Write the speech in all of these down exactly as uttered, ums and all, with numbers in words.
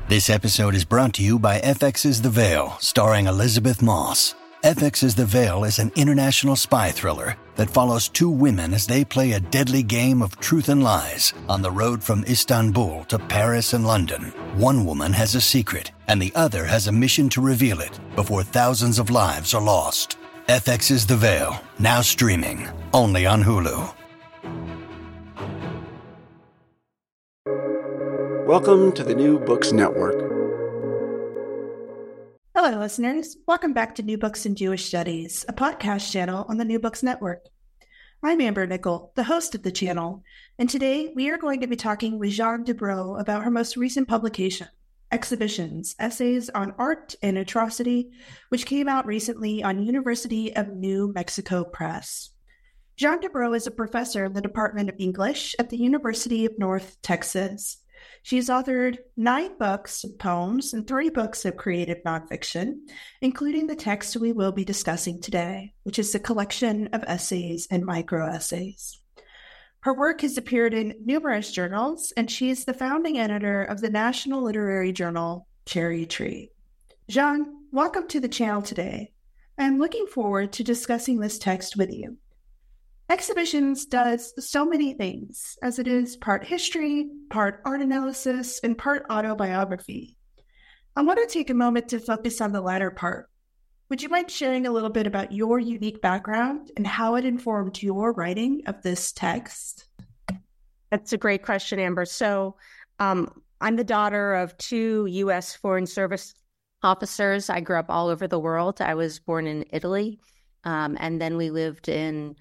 This episode is brought to you by F X's The Veil, starring Elizabeth Moss. F X's The Veil is an international spy thriller that follows two women as they play a deadly game of truth and lies on the road from Istanbul to Paris and London. One woman has a secret, and the other has a mission to reveal it before thousands of lives are lost. F X's The Veil, now streaming, only on Hulu. Welcome to the New Books Network. Hello, listeners. Welcome back to New Books in Jewish Studies, a podcast channel on the New Books Network. I'm Amber Nickel, the host of the channel, and today we are going to be talking with Jeanne Dubrow about her most recent publication, Exhibitions, Essays on Art and Atrocity, which came out recently on University of New Mexico Press. Jeanne Dubrow is a professor in the Department of English at the University of North Texas. She's authored nine books of poems and three books of creative nonfiction, including the text we will be discussing today, which is a collection of essays and microessays. Her work has appeared in numerous journals, and she is the founding editor of the national literary journal, Cherry Tree. Jeanne, welcome to the channel today. I am looking forward to discussing this text with you. Exhibitions does so many things, as it is part history, part art analysis, and part autobiography. I want to take a moment to focus on the latter part. Would you mind sharing a little bit about your unique background and how it informed your writing of this text? That's a great question, Amber. So um, I'm the daughter of two U S Foreign Service officers. I grew up all over the world. I was born in Italy, um, and then we lived in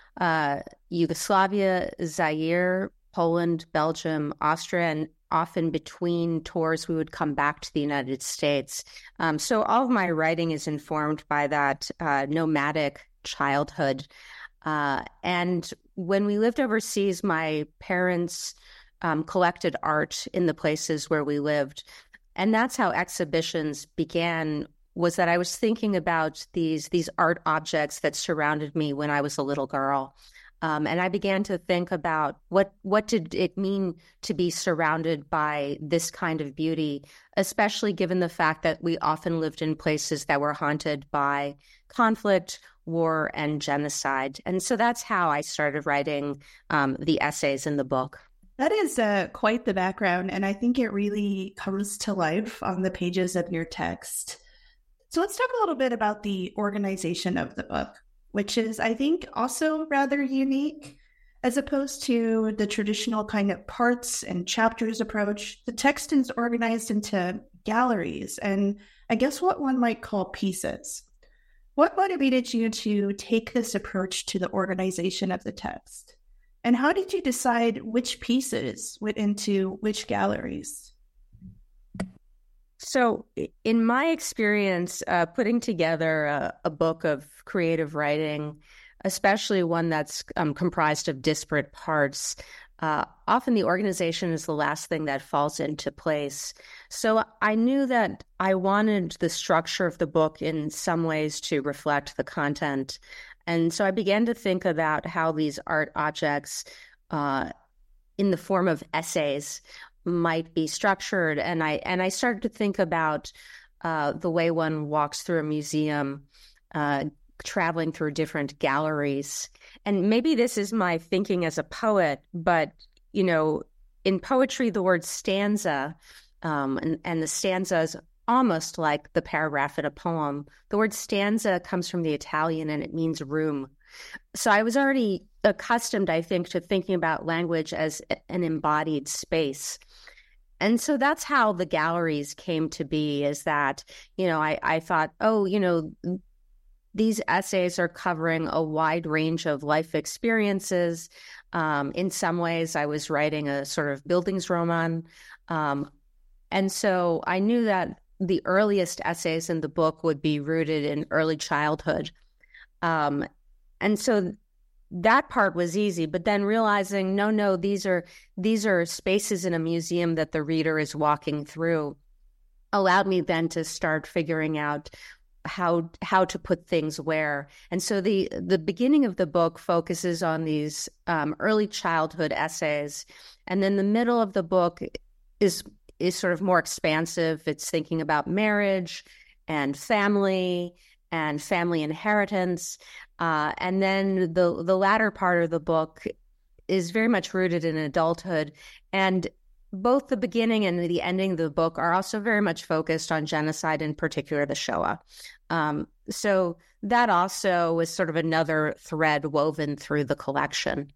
Uh, Yugoslavia, Zaire, Poland, Belgium, Austria, and often between tours, we would come back to the United States. Um, so all of my writing is informed by that uh, nomadic childhood. Uh, and when we lived overseas, my parents um, collected art in the places where we lived. And that's how exhibitions began, was that I was thinking about these these art objects that surrounded me when I was a little girl. Um, and I began to think about what what did it mean to be surrounded by this kind of beauty, especially given the fact that we often lived in places that were haunted by conflict, war, and genocide. And so that's how I started writing um, the essays in the book. That is uh, quite the background, and I think it really comes to life on the pages of your text. So let's talk a little bit about the organization of the book, which is, I think, also rather unique. As opposed to the traditional kind of parts and chapters approach, the text is organized into galleries and I guess what one might call pieces. What motivated you to take this approach to the organization of the text? And how did you decide which pieces went into which galleries? So in my experience, uh, putting together a, a book of creative writing, especially one that's um, comprised of disparate parts, uh, often the organization is the last thing that falls into place. So I knew that I wanted the structure of the book in some ways to reflect the content. And so I began to think about how these art objects uh, in the form of essays might be structured, and I and I started to think about uh, the way one walks through a museum, uh, traveling through different galleries. And maybe this is my thinking as a poet, but you know, in poetry, the word stanza, um, and, and the stanza is almost like the paragraph in a poem. The word stanza comes from the Italian, and it means room. So I was already accustomed, I think, to thinking about language as an embodied space. And so that's how the galleries came to be, is that, you know, I, I thought, oh, you know, these essays are covering a wide range of life experiences. Um, in some ways, I was writing a sort of Bildungsroman. Um, and so I knew that the earliest essays in the book would be rooted in early childhood. Um, and so that part was easy, but then realizing, no, no, these are these are spaces in a museum that the reader is walking through, allowed me then to start figuring out how how to put things where. And so the the beginning of the book focuses on these um, early childhood essays, and then the middle of the book is is sort of more expansive. It's thinking about marriage and family and family inheritance. Uh, and then the the latter part of the book is very much rooted in adulthood. And both the beginning and the ending of the book are also very much focused on genocide, in particular the Shoah. Um, so that also was sort of another thread woven through the collection.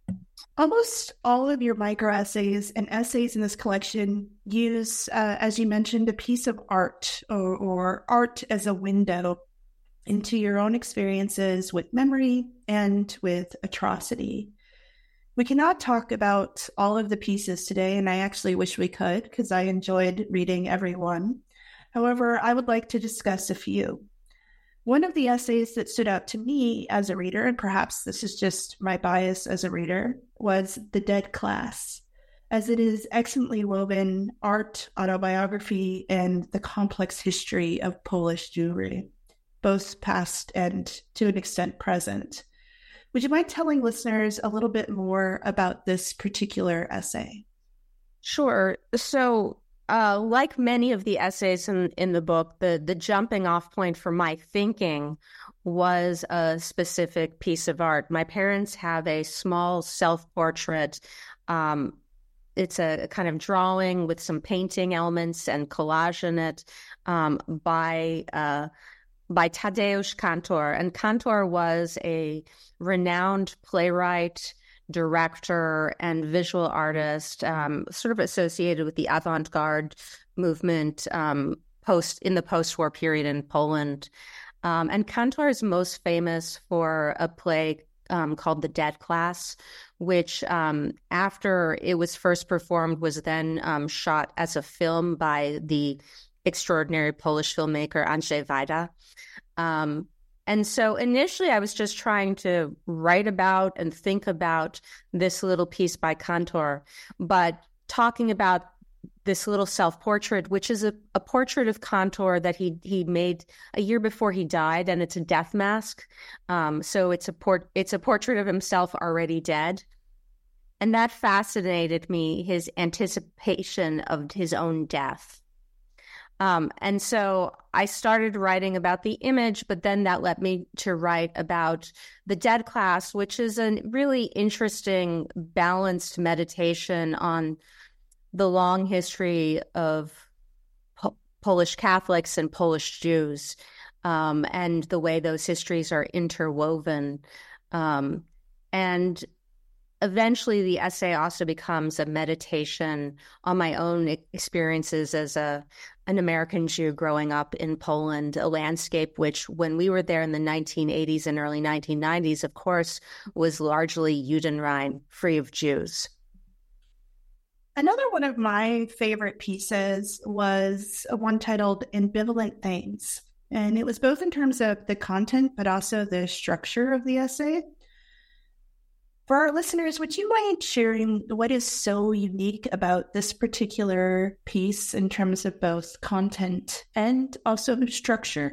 Almost all of your microessays and essays in this collection use, uh, as you mentioned, a piece of art or, or art as a window into your own experiences with memory and with atrocity. We cannot talk about all of the pieces today, and I actually wish we could because I enjoyed reading every one. However, I would like to discuss a few. One of the essays that stood out to me as a reader, and perhaps this is just my bias as a reader, was The Dead Class, as it is excellently woven art, autobiography, and the complex history of Polish Jewry, both past and to an extent present. Would you mind telling listeners a little bit more about this particular essay? Sure. So, uh, like many of the essays in, in the book, the, the jumping off point for my thinking was a specific piece of art. My parents have a small self-portrait. Um, it's a kind of drawing with some painting elements and collage in it um, by uh, by Tadeusz Kantor. And Kantor was a renowned playwright, director, and visual artist, um, sort of associated with the avant-garde movement um, post in the post-war period in Poland. Um, and Kantor is most famous for a play um, called The Dead Class, which um, after it was first performed was then um, shot as a film by the extraordinary Polish filmmaker Andrzej Wajda. Um, and so initially I was just trying to write about and think about this little piece by Kantor, but talking about this little self-portrait, which is a, a portrait of Kantor that he he made a year before he died, and it's a death mask. Um, so it's a port it's a portrait of himself already dead. And that fascinated me, his anticipation of his own death. Um, and so I started writing about the image, but then that led me to write about The Dead Class, which is a really interesting, balanced meditation on the long history of po- Polish Catholics and Polish Jews, um, and the way those histories are interwoven. Um, and eventually the essay also becomes a meditation on my own experiences as a an American Jew growing up in Poland, a landscape which, when we were there in the nineteen eighties and early nineteen nineties, of course, was largely Judenrein, free of Jews. Another one of my favorite pieces was one titled Ambivalent Things. And it was both in terms of the content, but also the structure of the essay. For our listeners, would you mind sharing what is so unique about this particular piece in terms of both content and also structure?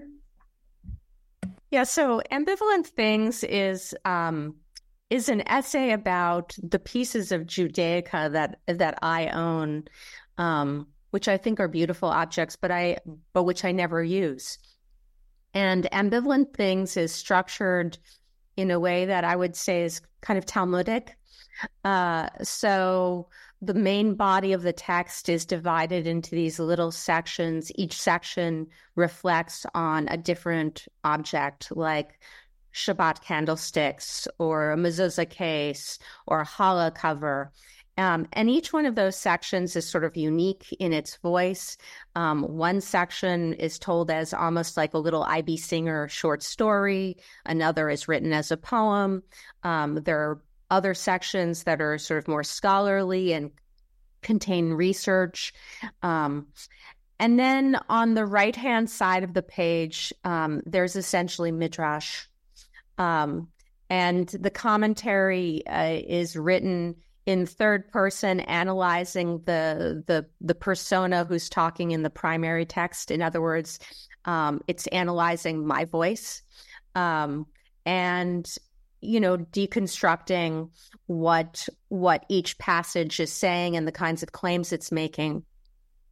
Yeah, so Ambivalent Things is um, is an essay about the pieces of Judaica that that I own, um, which I think are beautiful objects, but I but which I never use. And Ambivalent Things is structured in a way that I would say is kind of Talmudic. Uh, so the main body of the text is divided into these little sections. Each section reflects on a different object, like Shabbat candlesticks or a mezuzah case or a challah cover. Um, and each one of those sections is sort of unique in its voice. Um, one section is told as almost like a little I B Singer short story. Another is written as a poem. Um, there are other sections that are sort of more scholarly and contain research. Um, and then on the right-hand side of the page, um, there's essentially midrash. Um, and the commentary uh, is written in third person, analyzing the the the persona who's talking in the primary text. In other words, um, it's analyzing my voice, um, and you know, deconstructing what what each passage is saying and the kinds of claims it's making.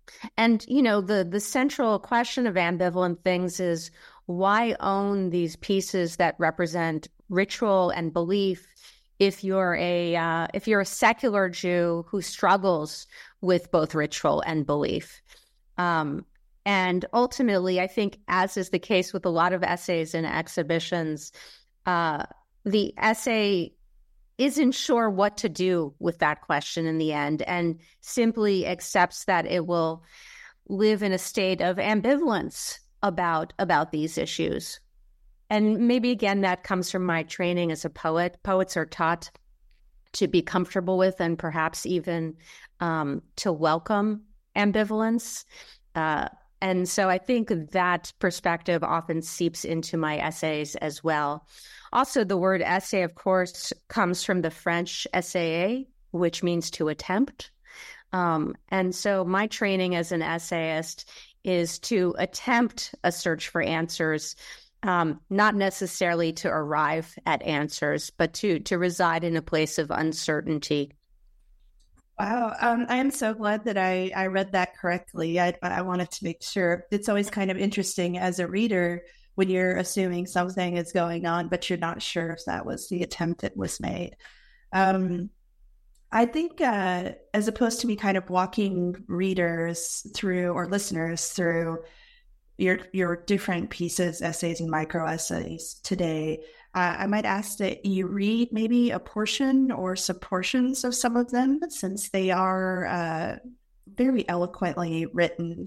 And, you know, the, the central question of ambivalent things is, why own these pieces that represent ritual and belief if you're a uh, if you're a secular Jew who struggles with both ritual and belief? Um, and ultimately, I think, as is the case with a lot of essays and exhibitions, uh, the essay isn't sure what to do with that question in the end, and simply accepts that it will live in a state of ambivalence about about these issues. And maybe, again, that comes from my training as a poet. Poets are taught to be comfortable with and perhaps even um, to welcome ambivalence. Uh, and so I think that perspective often seeps into my essays as well. Also, the word essay, of course, comes from the French essayer, which means to attempt. Um, and so my training as an essayist is to attempt a search for answers, um, not necessarily to arrive at answers, but to to reside in a place of uncertainty. Wow. Um, I am so glad that I, I read that correctly. I, I wanted to make sure. It's always kind of interesting as a reader when you're assuming something is going on, but you're not sure if that was the attempt that was made. Um, I think uh, as opposed to me kind of walking readers through or listeners through your your different pieces, essays and micro essays today, uh, I might ask that you read maybe a portion or some portions of some of them, since they are uh, very eloquently written.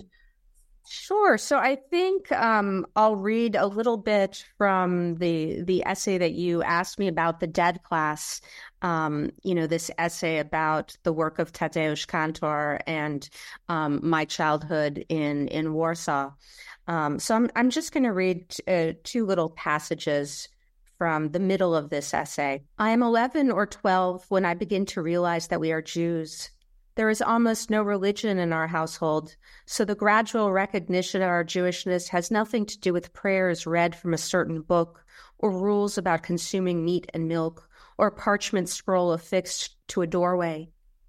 Sure. So I think um, I'll read a little bit from the the essay that you asked me about, the Dead Class. Um, you know, this essay about the work of Tadeusz Kantor and um, my childhood in in Warsaw. Um, so I'm I'm just going to read uh, two little passages from the middle of this essay. I am eleven or twelve when I begin to realize that we are Jews. There is almost no religion in our household, so the gradual recognition of our Jewishness has nothing to do with prayers read from a certain book, or rules about consuming meat and milk, or a parchment scroll affixed to a doorway.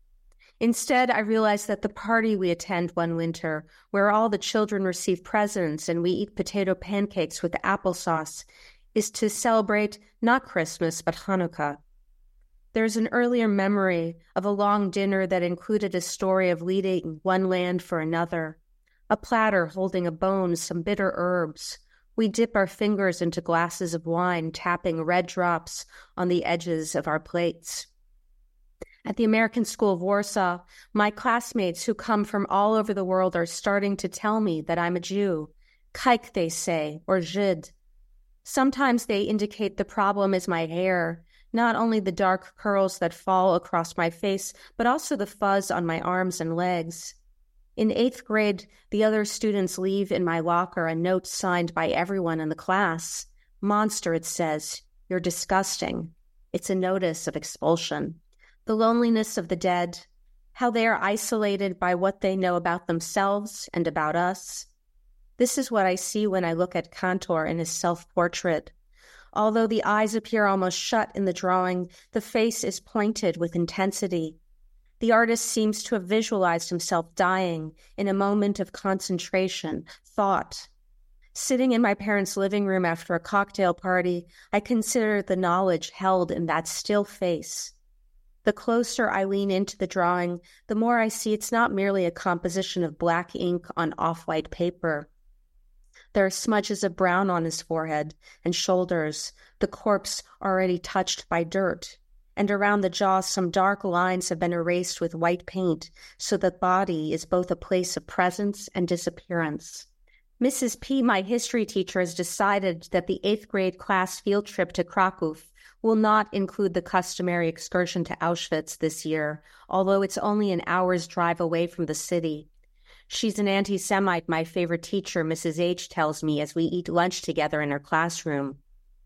Instead, I realize that the party we attend one winter, where all the children receive presents and we eat potato pancakes with applesauce, is to celebrate not Christmas, but Hanukkah. There's an earlier memory of a long dinner that included a story of leaving one land for another, a platter holding a bone, some bitter herbs. We dip our fingers into glasses of wine, tapping red drops on the edges of our plates. At the American School of Warsaw, my classmates who come from all over the world are starting to tell me that I'm a Jew. Kike, they say, or Żyd. Sometimes they indicate the problem is my hair, not only the dark curls that fall across my face, but also the fuzz on my arms and legs. In eighth grade, the other students leave in my locker a note signed by everyone in the class. Monster, it says. You're disgusting. It's a notice of expulsion. The loneliness of the dead, how they are isolated by what they know about themselves and about us. This is what I see when I look at Kantor in his self-portrait. Although the eyes appear almost shut in the drawing, the face is pointed with intensity. The artist seems to have visualized himself dying in a moment of concentration, thought. Sitting in my parents' living room after a cocktail party, I consider the knowledge held in that still face. The closer I lean into the drawing, the more I see it's not merely a composition of black ink on off-white paper. There are smudges of brown on his forehead and shoulders, the corpse already touched by dirt, and around the jaw some dark lines have been erased with white paint, so the body is both a place of presence and disappearance. Missus P., my history teacher, has decided that the eighth grade class field trip to Krakow will not include the customary excursion to Auschwitz this year, although it's only an hour's drive away from the city. She's an anti-Semite, my favorite teacher, Missus H. tells me as we eat lunch together in her classroom.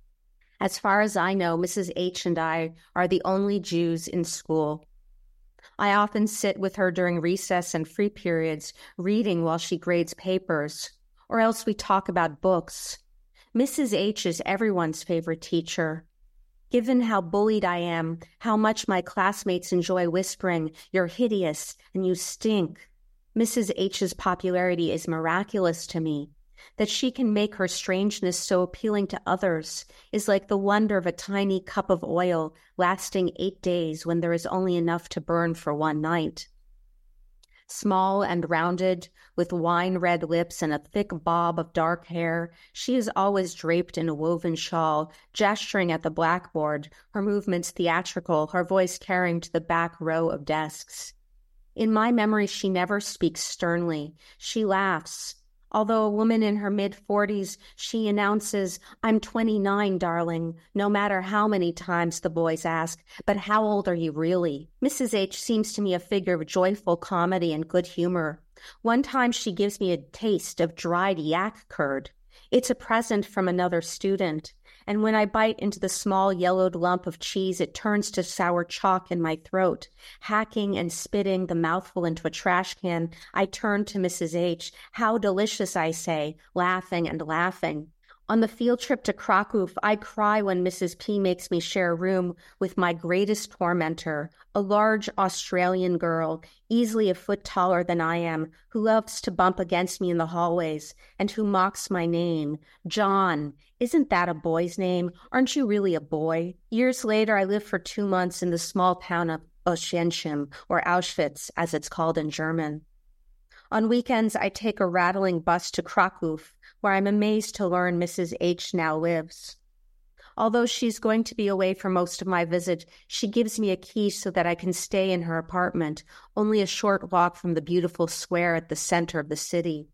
As far as I know, Missus H. and I are the only Jews in school. I often sit with her during recess and free periods, reading while she grades papers, or else we talk about books. Missus H. is everyone's favorite teacher. Given how bullied I am, how much my classmates enjoy whispering, "You're hideous and you stink," Missus H's popularity is miraculous to me. That she can make her strangeness so appealing to others is like the wonder of a tiny cup of oil lasting eight days when there is only enough to burn for one night. Small and rounded, with wine-red lips and a thick bob of dark hair, she is always draped in a woven shawl, gesturing at the blackboard, her movements theatrical, her voice carrying to the back row of desks. In my memory, she never speaks sternly. She laughs. Although a woman in her mid-forties, she announces, "I'm twenty-nine, darling," no matter how many times the boys ask, "But how old are you really?" Missus H seems to me a figure of joyful comedy and good humor. One time she gives me a taste of dried yak curd. It's a present from another student, and when I bite into the small yellowed lump of cheese, it turns to sour chalk in my throat. Hacking and spitting the mouthful into a trash can, I turn to Missus H. "How delicious," I say, laughing and laughing. On the field trip to Krakow, I cry when Missus P makes me share a room with my greatest tormentor, a large Australian girl, easily a foot taller than I am, who loves to bump against me in the hallways, and who mocks my name. "John, isn't that a boy's name? Aren't you really a boy?" Years later, I lived for two months in the small town of Oswiecim, or Auschwitz, as it's called in German. On weekends, I take a rattling bus to Krakow, where I'm amazed to learn Missus H now lives. Although she's going to be away for most of my visit, she gives me a key so that I can stay in her apartment, only a short walk from the beautiful square at the center of the city.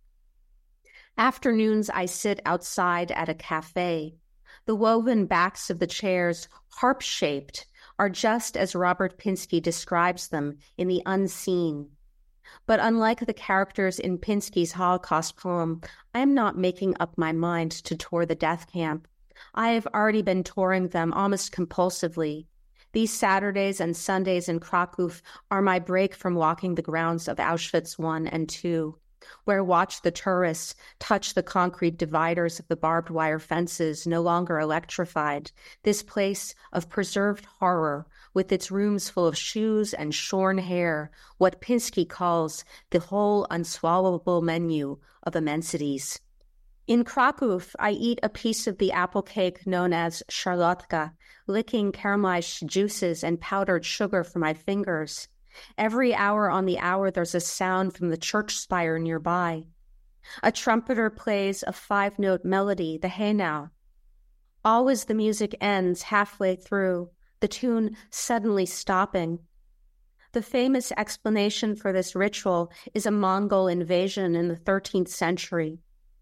Afternoons, I sit outside at a cafe. The woven backs of the chairs, harp-shaped, are just as Robert Pinsky describes them in The Unseen. But unlike the characters in Pinsky's Holocaust poem, I am not making up my mind to tour the death camp. I have already been touring them almost compulsively. These Saturdays and Sundays in Krakow are my break from walking the grounds of Auschwitz one and two, where watch the tourists touch the concrete dividers of the barbed wire fences no longer electrified, this place of preserved horror with its rooms full of shoes and shorn hair, what Pinsky calls the whole unswallowable menu of immensities. In Krakow, I eat a piece of the apple cake known as charlotka, licking caramelized juices and powdered sugar from my fingers. Every hour on the hour, there's a sound from the church spire nearby. A trumpeter plays a five-note melody, the Haynau. Always the music ends halfway through, the tune suddenly stopping. The famous explanation for this ritual is a Mongol invasion in the thirteenth century.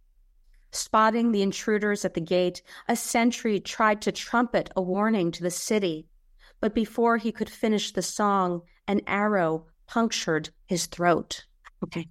Spotting the intruders at the gate, a sentry tried to trumpet a warning to the city, but before he could finish the song, an arrow punctured his throat. Okay.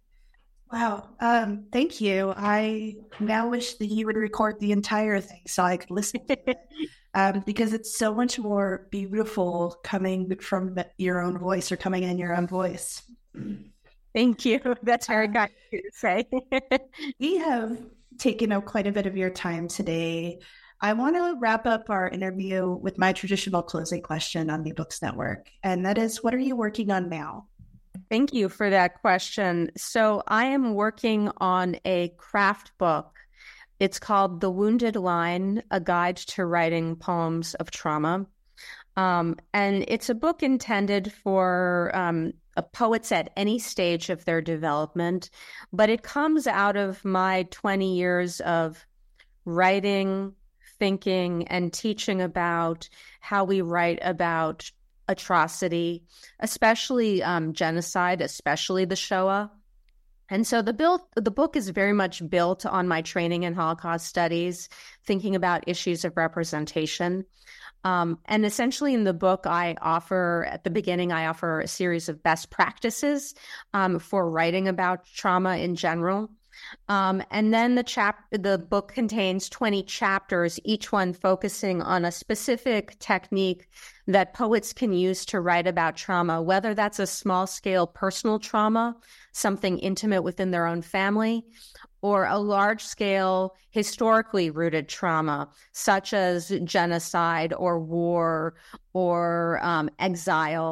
Wow. Um, thank you. I now wish that you would record the entire thing so I could listen to it, um, because it's so much more beautiful coming from your own voice or coming in your own voice. Thank you. That's very kind of you to say. We have taken up quite a bit of your time today. I want to wrap up our interview with my traditional closing question on New Books Network, and that is, what are you working on now? Thank you for that question. So I am working on a craft book. It's called The Wounded Line, A Guide to Writing Poems of Trauma. Um, and it's a book intended for um, a poets at any stage of their development, but it comes out of my twenty years of writing, thinking, and teaching about how we write about atrocity, especially um, genocide, especially the Shoah. And so the, build, the book is very much built on my training in Holocaust studies, thinking about issues of representation. Um, and essentially in the book, I offer, at the beginning, I offer a series of best practices um, for writing about trauma in general. Um, and then the chap the book contains twenty chapters, each one focusing on a specific technique that poets can use to write about trauma, whether that's a small-scale personal trauma, something intimate within their own family, or a large-scale, historically rooted trauma, such as genocide or war or um, exile.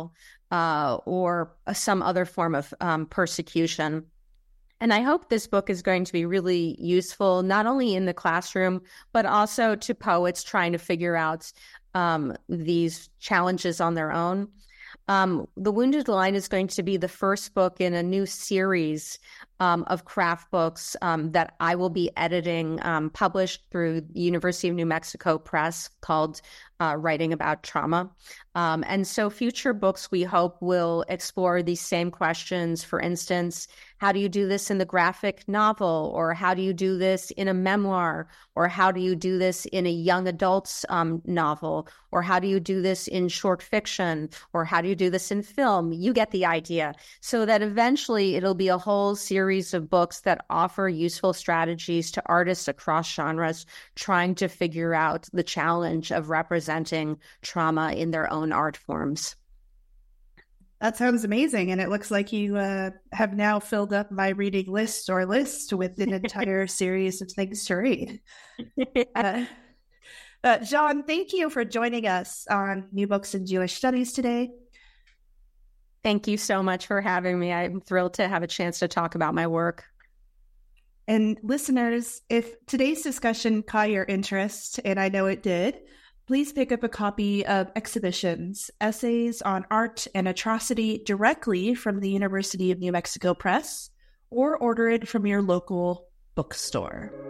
uh, or some other form of um, persecution. And I hope this book is going to be really useful, not only in the classroom, but also to poets trying to figure out um, these challenges on their own. Um, The Wounded Line is going to be the first book in a new series um, of craft books um, that I will be editing, um, published through the University of New Mexico Press, called uh, Writing About Trauma. Um, and so future books, we hope, will explore these same questions. For instance, how do you do this in the graphic novel? Or how do you do this in a memoir? Or how do you do this in a young adult's um, novel? Or how do you do this in short fiction? Or how do you do this in film? You get the idea. So that eventually it'll be a whole series of books that offer useful strategies to artists across genres trying to figure out the challenge of representing trauma in their own art forms. That sounds amazing. And it looks like you uh, have now filled up my reading list or list with an entire series of things to read. Uh, uh, Jean, thank you for joining us on New Books in Jewish Studies today. Thank you so much for having me. I'm thrilled to have a chance to talk about my work. And listeners, if today's discussion caught your interest, and I know it did, please pick up a copy of Exhibitions, Essays on Art and Atrocity directly from the University of New Mexico Press, or order it from your local bookstore.